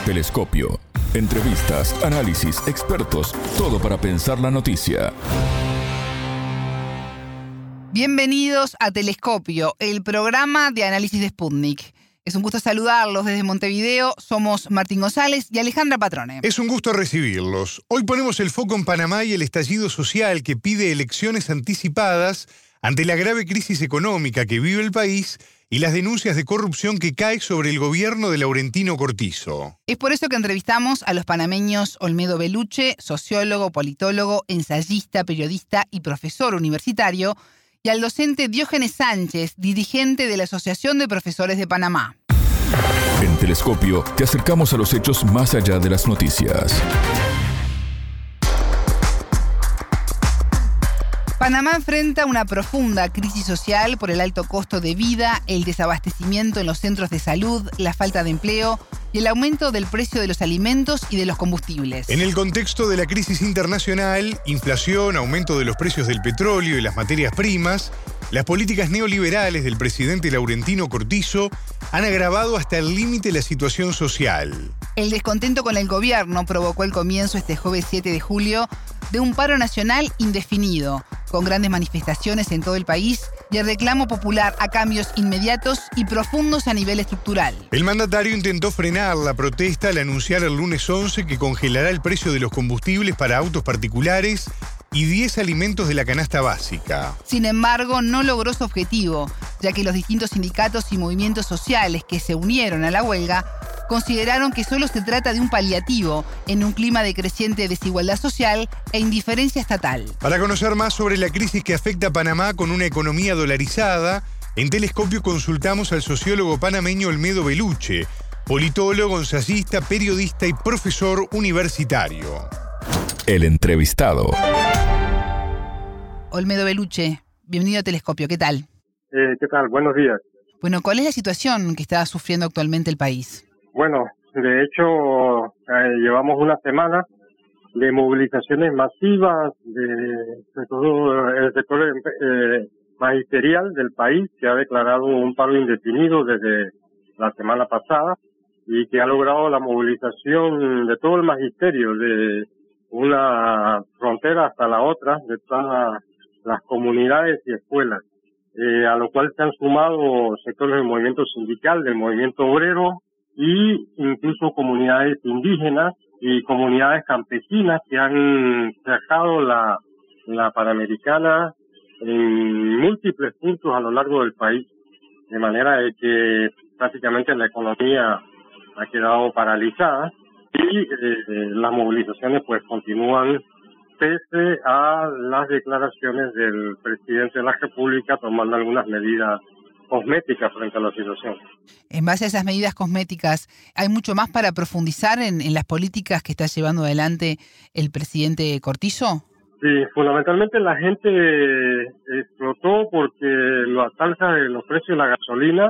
Telescopio. Entrevistas, análisis, expertos, todo para pensar la noticia. Bienvenidos a Telescopio, el programa de análisis de Sputnik. Es un gusto saludarlos desde Montevideo. Somos Martín González y Alejandra Patrone. Es un gusto recibirlos. Hoy ponemos el foco en Panamá y el estallido social que pide elecciones anticipadas ante la grave crisis económica que vive el país y las denuncias de corrupción que cae sobre el gobierno de Laurentino Cortizo. Es por eso que entrevistamos a los panameños Olmedo Beluche, sociólogo, politólogo, ensayista, periodista y profesor universitario, y al docente Diógenes Sánchez, dirigente de la Asociación de Profesores de Panamá. En Telescopio te acercamos a los hechos más allá de las noticias. Panamá enfrenta una profunda crisis social por el alto costo de vida, el desabastecimiento en los centros de salud, la falta de empleo y el aumento del precio de los alimentos y de los combustibles. En el contexto de la crisis internacional, inflación, aumento de los precios del petróleo y las materias primas, las políticas neoliberales del presidente Laurentino Cortizo han agravado hasta el límite la situación social. El descontento con el gobierno provocó el comienzo este jueves 7 de julio de un paro nacional indefinido, con grandes manifestaciones en todo el país y el reclamo popular a cambios inmediatos y profundos a nivel estructural. El mandatario intentó frenar la protesta al anunciar el lunes 11 que congelará el precio de los combustibles para autos particulares y 10 alimentos de la canasta básica. Sin embargo, no logró su objetivo, ya que los distintos sindicatos y movimientos sociales que se unieron a la huelga consideraron que solo se trata de un paliativo en un clima de creciente desigualdad social e indiferencia estatal. Para conocer más sobre la crisis que afecta a Panamá con una economía dolarizada, en Telescopio consultamos al sociólogo panameño Olmedo Beluche, politólogo, ensayista, periodista y profesor universitario. El entrevistado. Olmedo Beluche, bienvenido a Telescopio, ¿qué tal? ¿Qué tal? Buenos días. Bueno, ¿cuál es la situación que está sufriendo actualmente el país? Bueno, de hecho, llevamos una semana de movilizaciones masivas de todo el sector magisterial del país, que ha declarado un paro indefinido desde la semana pasada y que ha logrado la movilización de todo el magisterio, de una frontera hasta la otra, de todas las comunidades y escuelas, a lo cual se han sumado sectores del movimiento sindical, del movimiento obrero, y incluso comunidades indígenas y comunidades campesinas que han viajado la Panamericana en múltiples puntos a lo largo del país, de manera de que prácticamente la economía ha quedado paralizada y las movilizaciones pues continúan pese a las declaraciones del presidente de la República tomando algunas medidas cosméticas frente a la situación. En base a esas medidas cosméticas, ¿hay mucho más para profundizar en las políticas que está llevando adelante el presidente Cortizo? Sí, fundamentalmente la gente explotó porque las alzas de los precios de la gasolina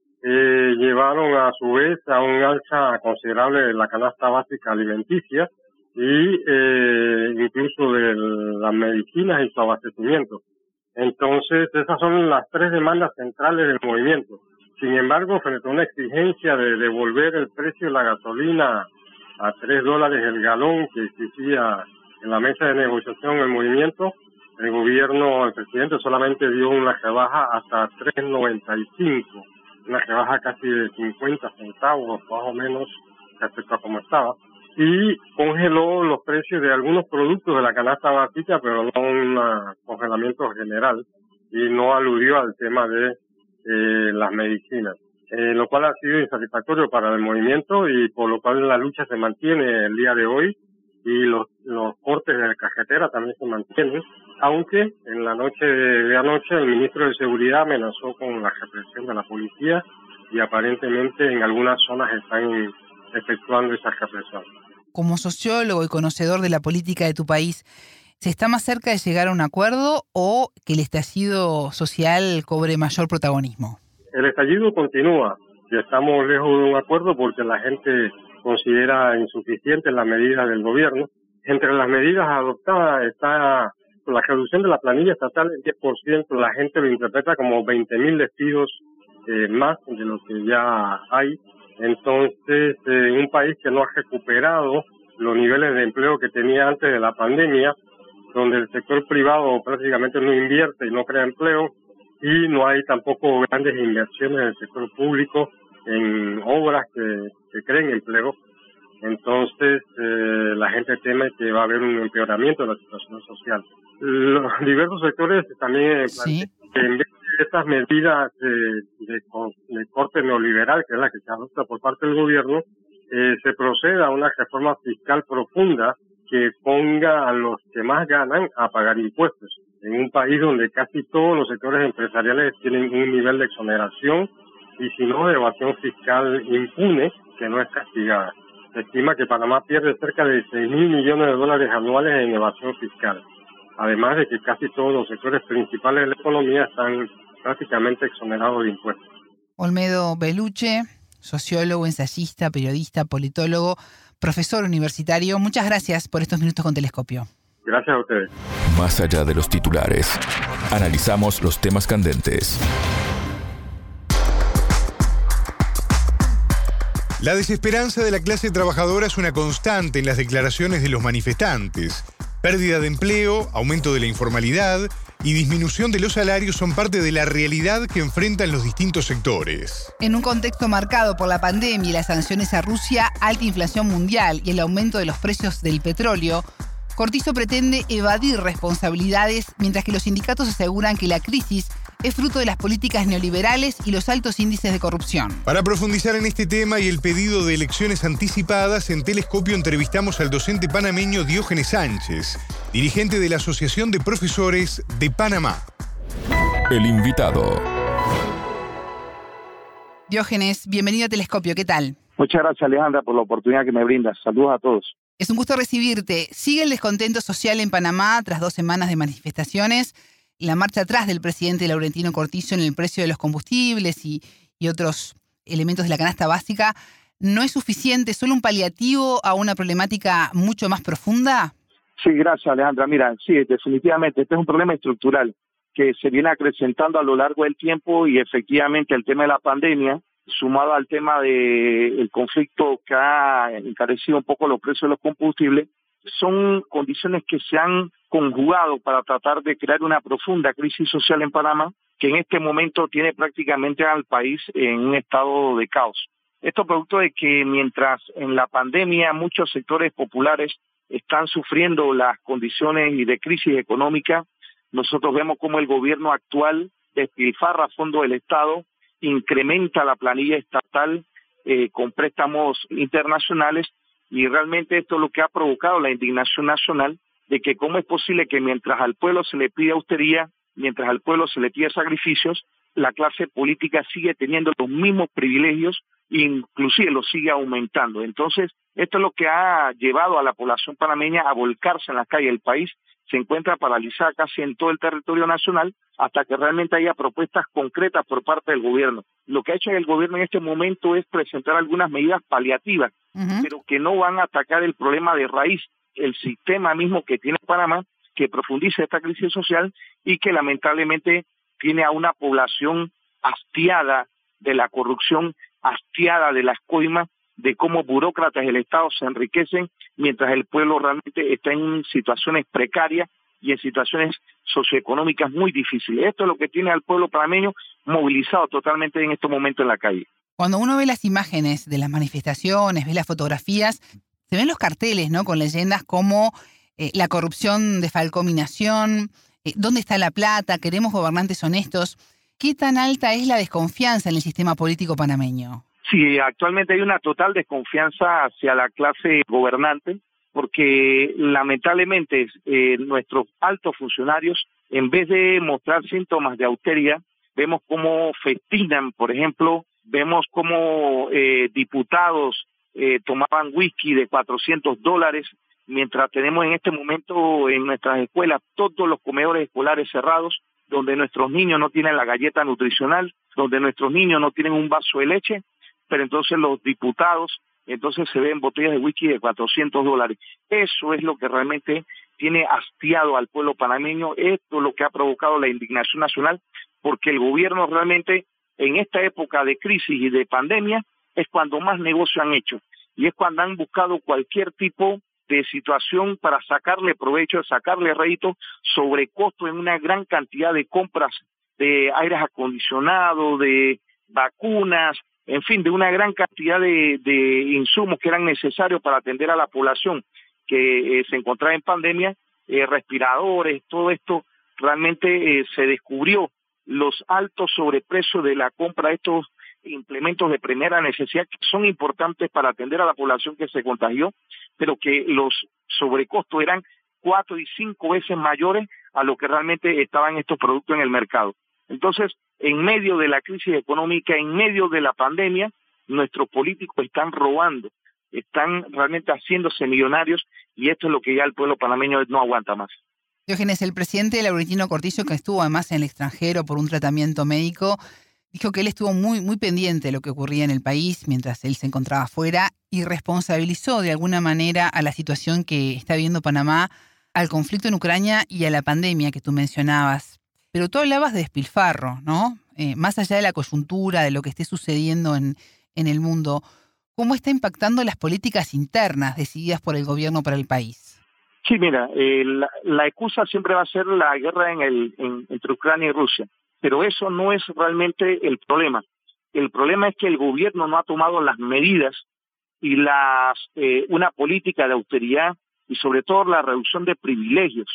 llevaron a su vez a un alza considerable de la canasta básica alimenticia y incluso de las medicinas y su abastecimiento. Entonces, esas son las tres demandas centrales del movimiento. Sin embargo, frente a una exigencia de devolver el precio de la gasolina a $3 el galón que existía en la mesa de negociación del movimiento, el gobierno, el presidente solamente dio una rebaja hasta $3.95, una rebaja casi de 50 centavos, más o menos, respecto a cómo estaba, y congeló los precios de algunos productos de la canasta básica, pero no un congelamiento general, y no aludió al tema de las medicinas, lo cual ha sido insatisfactorio para el movimiento y por lo cual la lucha se mantiene el día de hoy y los cortes de carretera también se mantienen, aunque en la noche de anoche el ministro de Seguridad amenazó con la represión de la policía y aparentemente en algunas zonas están efectuando esa represión. Como sociólogo y conocedor de la política de tu país, ¿se está más cerca de llegar a un acuerdo o que el estallido social cobre mayor protagonismo? El estallido continúa y estamos lejos de un acuerdo porque la gente considera insuficientes las medidas del gobierno. Entre las medidas adoptadas está la reducción de la planilla estatal en 10%. La gente lo interpreta como 20.000 despidos más de lo que ya hay. Entonces, un país que no ha recuperado los niveles de empleo que tenía antes de la pandemia, donde el sector privado prácticamente no invierte y no crea empleo, y no hay tampoco grandes inversiones en el sector público en obras que creen empleo. Entonces, la gente teme que va a haber un empeoramiento de la situación social. Los diversos sectores también plantean que en vez de estas medidas de corte neoliberal, que es la que se adopta por parte del gobierno, se proceda a una reforma fiscal profunda que ponga a los que más ganan a pagar impuestos. En un país donde casi todos los sectores empresariales tienen un nivel de exoneración y si no, de evasión fiscal impune que no es castigada. Se estima que Panamá pierde cerca de 6.000 millones de dólares anuales en evasión fiscal. Además de que casi todos los sectores principales de la economía están prácticamente exonerados de impuestos. Olmedo Belluche, sociólogo, ensayista, periodista, politólogo, profesor universitario. Muchas gracias por estos minutos con Telescopio. Gracias a ustedes. Más allá de los titulares, analizamos los temas candentes. La desesperanza de la clase trabajadora es una constante en las declaraciones de los manifestantes. Pérdida de empleo, aumento de la informalidad y disminución de los salarios son parte de la realidad que enfrentan los distintos sectores. En un contexto marcado por la pandemia y las sanciones a Rusia, alta inflación mundial y el aumento de los precios del petróleo, Cortizo pretende evadir responsabilidades, mientras que los sindicatos aseguran que la crisis es fruto de las políticas neoliberales y los altos índices de corrupción. Para profundizar en este tema y el pedido de elecciones anticipadas, en Telescopio entrevistamos al docente panameño Diógenes Sánchez, dirigente de la Asociación de Profesores de Panamá. El invitado. Diógenes, bienvenido a Telescopio, ¿qué tal? Muchas gracias, Alejandra, por la oportunidad que me brindas. Saludos a todos. Es un gusto recibirte. Sigue el descontento social en Panamá tras 2 semanas de manifestaciones. La marcha atrás del presidente Laurentino Cortizo en el precio de los combustibles y otros elementos de la canasta básica, ¿no es suficiente, solo un paliativo a una problemática mucho más profunda? Sí, gracias, Alejandra. Mira, sí, definitivamente, este es un problema estructural que se viene acrecentando a lo largo del tiempo y efectivamente el tema de la pandemia, sumado al tema del conflicto que ha encarecido un poco los precios de los combustibles, son condiciones que se han conjugado para tratar de crear una profunda crisis social en Panamá, que en este momento tiene prácticamente al país en un estado de caos. Esto producto de que mientras en la pandemia muchos sectores populares están sufriendo las condiciones y de crisis económica, nosotros vemos cómo el gobierno actual despilfarra fondos del Estado, incrementa la planilla estatal con préstamos internacionales, y realmente esto es lo que ha provocado la indignación nacional de que cómo es posible que mientras al pueblo se le pide austeridad, mientras al pueblo se le pide sacrificios, la clase política sigue teniendo los mismos privilegios e inclusive los sigue aumentando. Entonces, esto es lo que ha llevado a la población panameña a volcarse en las calles del país. Se encuentra paralizada casi en todo el territorio nacional hasta que realmente haya propuestas concretas por parte del gobierno. Lo que ha hecho el gobierno en este momento es presentar algunas medidas paliativas, pero que no van a atacar el problema de raíz, el sistema mismo que tiene Panamá, que profundiza esta crisis social y que lamentablemente tiene a una población hastiada de la corrupción, hastiada de las coimas, de cómo burócratas del Estado se enriquecen mientras el pueblo realmente está en situaciones precarias y en situaciones socioeconómicas muy difíciles. Esto es lo que tiene al pueblo panameño movilizado totalmente en estos momentos en la calle. Cuando uno ve las imágenes de las manifestaciones, ve las fotografías, se ven los carteles, ¿no? Con leyendas como la corrupción defalcó mi nación, ¿dónde está la plata? Queremos gobernantes honestos. ¿Qué tan alta es la desconfianza en el sistema político panameño? Sí, actualmente hay una total desconfianza hacia la clase gobernante, porque lamentablemente nuestros altos funcionarios, en vez de mostrar síntomas de austeridad, vemos cómo festinan, por ejemplo, vemos cómo diputados tomaban whisky de $400, mientras tenemos en este momento en nuestras escuelas todos los comedores escolares cerrados, donde nuestros niños no tienen la galleta nutricional, donde nuestros niños no tienen un vaso de leche, pero entonces los diputados, entonces se ven botellas de whisky de $400. Eso es lo que realmente tiene hastiado al pueblo panameño. Esto es lo que ha provocado la indignación nacional, porque el gobierno realmente en esta época de crisis y de pandemia es cuando más negocio han hecho y es cuando han buscado cualquier tipo de situación para sacarle provecho, sacarle rédito sobre costo en una gran cantidad de compras de aires acondicionados, de vacunas, en fin, de una gran cantidad de insumos que eran necesarios para atender a la población que se encontraba en pandemia, respiradores, todo esto realmente se descubrió los altos sobreprecios de la compra de estos implementos de primera necesidad que son importantes para atender a la población que se contagió, pero que los sobrecostos eran 4 y 5 veces mayores a lo que realmente estaban estos productos en el mercado. Entonces, en medio de la crisis económica, en medio de la pandemia, nuestros políticos están robando, están realmente haciéndose millonarios y esto es lo que ya el pueblo panameño no aguanta más. Diógenes, el presidente Laurentino Cortizo, que estuvo además en el extranjero por un tratamiento médico, dijo que él estuvo muy pendiente de lo que ocurría en el país mientras él se encontraba afuera y responsabilizó de alguna manera a la situación que está viviendo Panamá, al conflicto en Ucrania y a la pandemia que tú mencionabas. Pero tú hablabas de despilfarro, ¿no? Más allá de la coyuntura, de lo que esté sucediendo en el mundo, ¿cómo está impactando las políticas internas decididas por el gobierno para el país? Sí, mira, la excusa siempre va a ser la guerra entre Ucrania y Rusia, pero eso no es realmente el problema. El problema es que el gobierno no ha tomado las medidas y una política de austeridad y sobre todo la reducción de privilegios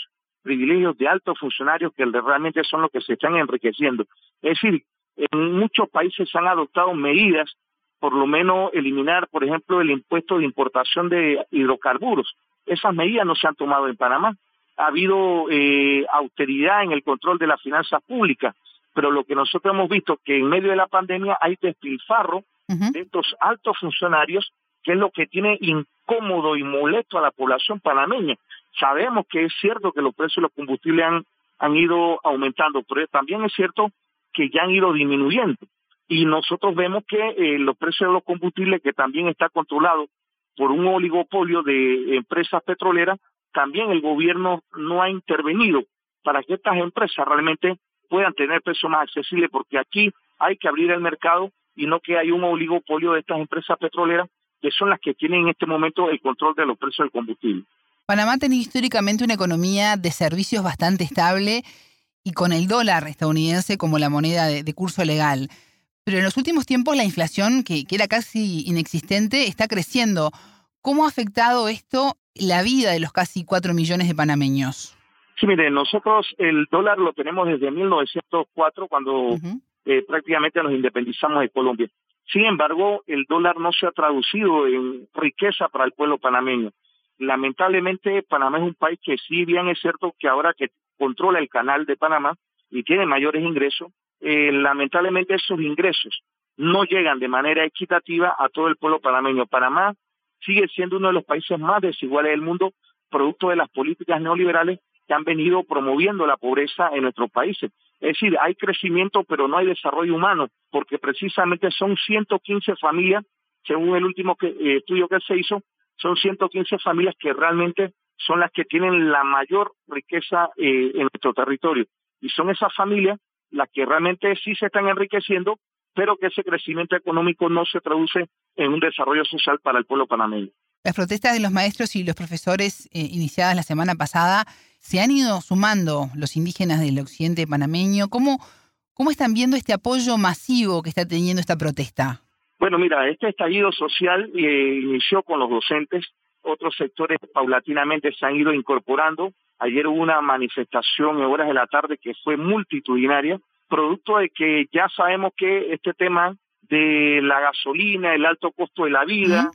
de altos funcionarios que realmente son los que se están enriqueciendo. Es decir, en muchos países se han adoptado medidas, por lo menos eliminar, por ejemplo, el impuesto de importación de hidrocarburos. Esas medidas no se han tomado en Panamá. Ha habido austeridad en el control de las finanzas públicas, pero lo que nosotros hemos visto es que en medio de la pandemia hay despilfarro de estos altos funcionarios, que es lo que tiene incómodo y molesto a la población panameña. Sabemos que es cierto que los precios de los combustibles han ido aumentando, pero también es cierto que ya han ido disminuyendo. Y nosotros vemos que los precios de los combustibles, que también está controlado por un oligopolio de empresas petroleras, también el gobierno no ha intervenido para que estas empresas realmente puedan tener precios más accesibles, porque aquí hay que abrir el mercado y no que hay un oligopolio de estas empresas petroleras que son las que tienen en este momento el control de los precios del combustible. Panamá ha tenido históricamente una economía de servicios bastante estable y con el dólar estadounidense como la moneda de curso legal. Pero en los últimos tiempos la inflación, que era casi inexistente, está creciendo. ¿Cómo ha afectado esto la vida de los casi 4 millones de panameños? Sí, mire, nosotros el dólar lo tenemos desde 1904, cuando prácticamente nos independizamos de Colombia. Sin embargo, el dólar no se ha traducido en riqueza para el pueblo panameño. Lamentablemente, Panamá es un país que, si bien es cierto que ahora que controla el canal de Panamá y tiene mayores ingresos, lamentablemente esos ingresos no llegan de manera equitativa a todo el pueblo panameño. Panamá sigue siendo uno de los países más desiguales del mundo, producto de las políticas neoliberales que han venido promoviendo la pobreza en nuestros países. Es decir, hay crecimiento, pero no hay desarrollo humano, porque precisamente son 115 familias, según el último estudio que se hizo, son 115 familias que realmente son las que tienen la mayor riqueza en nuestro territorio. Y son esas familias las que realmente sí se están enriqueciendo, pero que ese crecimiento económico no se traduce en un desarrollo social para el pueblo panameño. Las protestas de los maestros y los profesores iniciadas la semana pasada, se han ido sumando los indígenas del occidente panameño. ¿Cómo están viendo este apoyo masivo que está teniendo esta protesta? Bueno, mira, este estallido social inició con los docentes. Otros sectores paulatinamente se han ido incorporando. Ayer hubo una manifestación en horas de la tarde que fue multitudinaria, producto de que ya sabemos que este tema de la gasolina, el alto costo de la vida,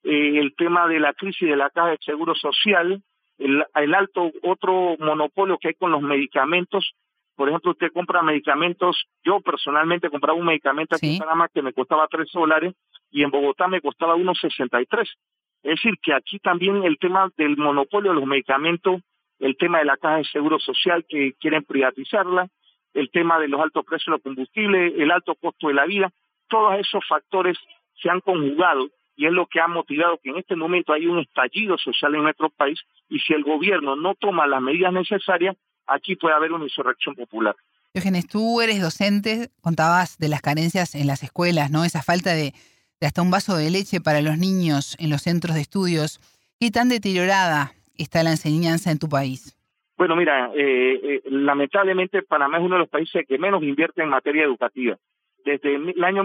el tema de la crisis de la Caja de Seguro Social, el alto otro monopolio que hay con los medicamentos. Por ejemplo, usted compra medicamentos, yo personalmente compraba un medicamento aquí en Panamá que me costaba $3 y en Bogotá me costaba $1.63. Es decir, que aquí también el tema del monopolio de los medicamentos, el tema de la Caja de Seguro Social que quieren privatizarla, el tema de los altos precios de los combustibles, el alto costo de la vida, todos esos factores se han conjugado y es lo que ha motivado que en este momento hay un estallido social en nuestro país y si el gobierno no toma las medidas necesarias, aquí puede haber una insurrección popular. Diógenes, tú eres docente, contabas de las carencias en las escuelas, ¿no? Esa falta de de hasta un vaso de leche para los niños en los centros de estudios. ¿Qué tan deteriorada está la enseñanza en tu país? Bueno, mira, lamentablemente Panamá es uno de los países que menos invierte en materia educativa. Desde el año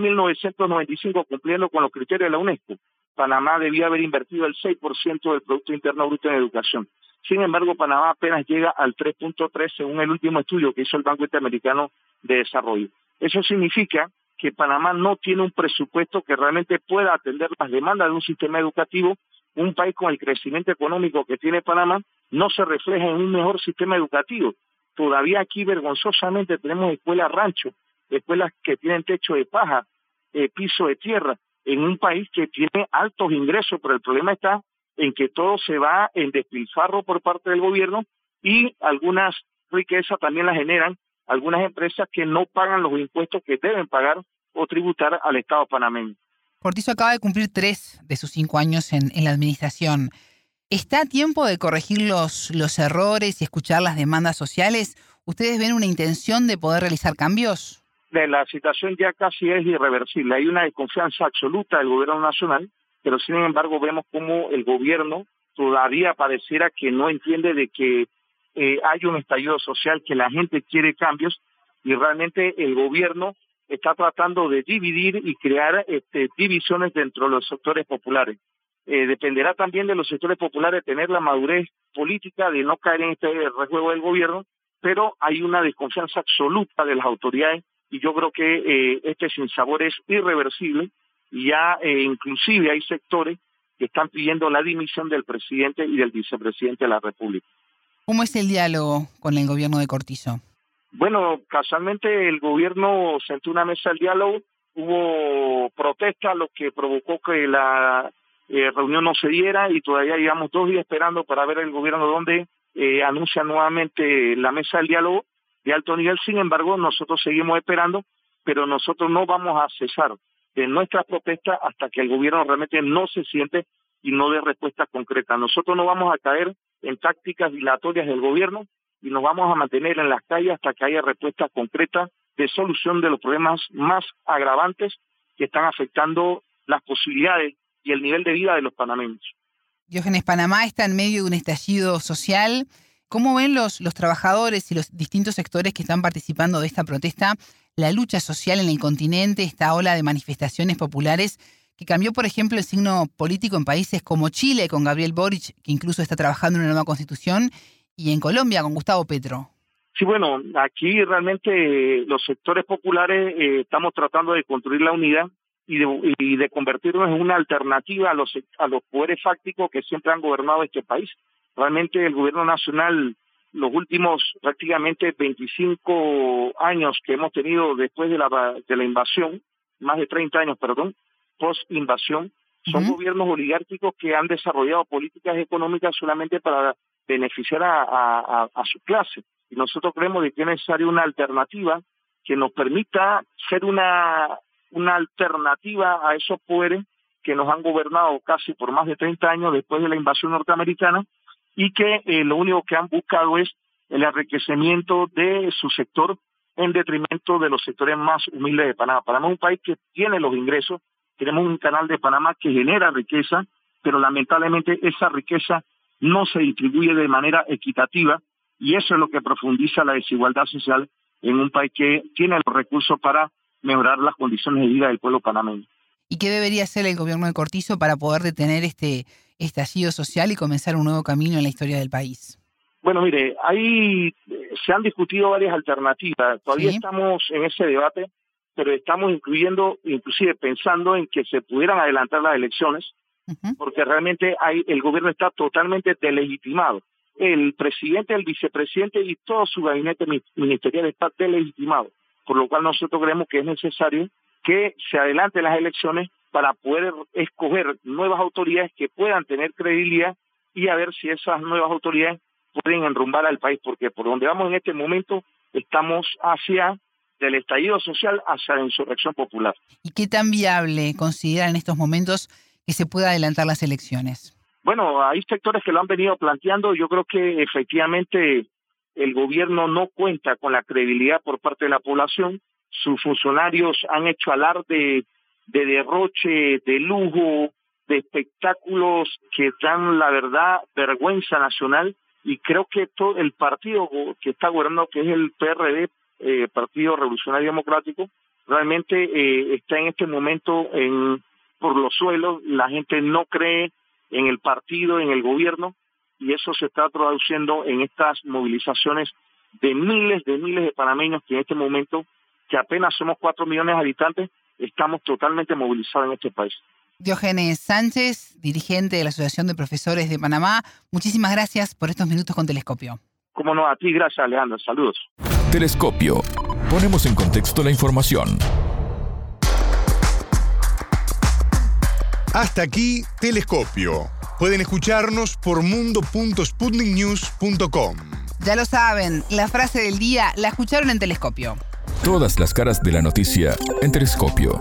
1995, cumpliendo con los criterios de la UNESCO, Panamá debía haber invertido el 6% del Producto Interno Bruto en educación. Sin embargo, Panamá apenas llega al 3.3 según el último estudio que hizo el Banco Interamericano de Desarrollo. Eso significa que Panamá no tiene un presupuesto que realmente pueda atender las demandas de un sistema educativo. Un país con el crecimiento económico que tiene Panamá no se refleja en un mejor sistema educativo. Todavía aquí vergonzosamente tenemos escuelas rancho, escuelas que tienen techo de paja, piso de tierra, en un país que tiene altos ingresos, pero el problema está en que todo se va en despilfarro por parte del gobierno y algunas riquezas también las generan algunas empresas que no pagan los impuestos que deben pagar o tributar al Estado panameño. Cortizo acaba de cumplir 3 de sus 5 años en la administración. ¿Está a tiempo de corregir los errores y escuchar las demandas sociales? ¿Ustedes ven una intención de poder realizar cambios? La situación ya casi es irreversible. Hay una desconfianza absoluta del gobierno nacional, pero sin embargo vemos como el gobierno todavía pareciera que no entiende de que hay un estallido social, que la gente quiere cambios y realmente el gobierno está tratando de dividir y crear divisiones dentro de los sectores populares. Dependerá también de los sectores populares tener la madurez política de no caer en este rejuego del gobierno, pero hay una desconfianza absoluta de las autoridades y yo creo que este sinsabor es irreversible y ya inclusive hay sectores que están pidiendo la dimisión del presidente y del vicepresidente de la República. ¿Cómo es el diálogo con el gobierno de Cortizo? Bueno, casualmente el gobierno sentó una mesa de diálogo, hubo protesta, lo que provocó que la reunión no se diera y todavía llevamos 2 días esperando para ver el gobierno donde anuncia nuevamente la mesa del diálogo de alto nivel. Sin embargo, nosotros seguimos esperando, pero nosotros no vamos a cesar de nuestras protestas hasta que el gobierno realmente no se siente y no dé respuesta concreta. Nosotros no vamos a caer en tácticas dilatorias del gobierno y nos vamos a mantener en las calles hasta que haya respuestas concretas de solución de los problemas más agravantes que están afectando las posibilidades y el nivel de vida de los panameños. Diógenes, Panamá está en medio de un estallido social. ¿Cómo ven los trabajadores y los distintos sectores que están participando de esta protesta la lucha social en el continente, esta ola de manifestaciones populares que cambió, por ejemplo, el signo político en países como Chile, con Gabriel Boric, que incluso está trabajando en una nueva constitución, y en Colombia, con Gustavo Petro? Sí, bueno, aquí realmente los sectores populares estamos tratando de construir la unidad y de convertirnos en una alternativa a los poderes fácticos que siempre han gobernado este país. Realmente el gobierno nacional, los últimos prácticamente 25 años que hemos tenido después de la invasión, más de 30 años, perdón, post-invasión, son gobiernos oligárquicos que han desarrollado políticas económicas solamente para beneficiar a su clase. Y nosotros creemos que es necesaria una alternativa que nos permita ser una alternativa a esos poderes que nos han gobernado casi por más de 30 años después de la invasión norteamericana y que lo único que han buscado es el enriquecimiento de su sector en detrimento de los sectores más humildes de Panamá. Panamá es un país que tiene los ingresos, tenemos un canal de Panamá que genera riqueza, pero lamentablemente esa riqueza no se distribuye de manera equitativa y eso es lo que profundiza la desigualdad social en un país que tiene los recursos para mejorar las condiciones de vida del pueblo panameño. ¿Y qué debería hacer el gobierno de Cortizo para poder detener este estallido social y comenzar un nuevo camino en la historia del país? Bueno, mire, se han discutido varias alternativas. Todavía estamos en ese debate, pero estamos inclusive pensando en que se pudieran adelantar las elecciones, porque realmente el gobierno está totalmente delegitimado. El presidente, el vicepresidente y todo su gabinete ministerial está delegitimado, por lo cual nosotros creemos que es necesario que se adelanten las elecciones para poder escoger nuevas autoridades que puedan tener credibilidad y a ver si esas nuevas autoridades pueden enrumbar al país, porque por donde vamos en este momento estamos hacia del estallido social hacia la insurrección popular. ¿Y qué tan viable consideran en estos momentos que se pueda adelantar las elecciones? Bueno, hay sectores que lo han venido planteando. Yo creo que efectivamente el gobierno no cuenta con la credibilidad por parte de la población. Sus funcionarios han hecho alarde de derroche, de lujo, de espectáculos que dan, la verdad, vergüenza nacional. Y creo que todo el partido que está gobernando, que es el PRD, Partido Revolucionario Democrático, realmente está en este momento por los suelos. La gente no cree en el partido, en el gobierno, y eso se está traduciendo en estas movilizaciones de miles de panameños que en este momento, que apenas somos 4 millones de habitantes, estamos totalmente movilizados en este país. Diógenes Sánchez, dirigente de la Asociación de Profesores de Panamá, muchísimas gracias por estos minutos con Telescopio. Cómo no, a ti, gracias, Alejandro. Saludos. Telescopio. Ponemos en contexto la información. Hasta aquí, Telescopio. Pueden escucharnos por mundo.sputniknews.com. Ya lo saben, la frase del día la escucharon en Telescopio. Todas las caras de la noticia en Telescopio.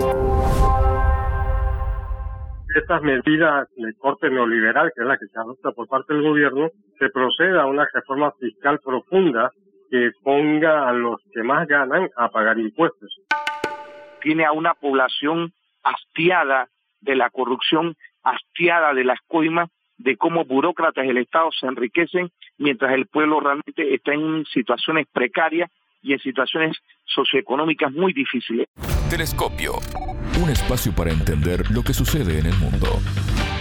Estas medidas de corte neoliberal, que es la que se adopta por parte del gobierno, se proceda a una reforma fiscal profunda que ponga a los que más ganan a pagar impuestos. Tiene a una población hastiada de la corrupción, hastiada de las coimas, de cómo burócratas del Estado se enriquecen, mientras el pueblo realmente está en situaciones precarias y en situaciones socioeconómicas muy difíciles. Telescopio. Un espacio para entender lo que sucede en el mundo.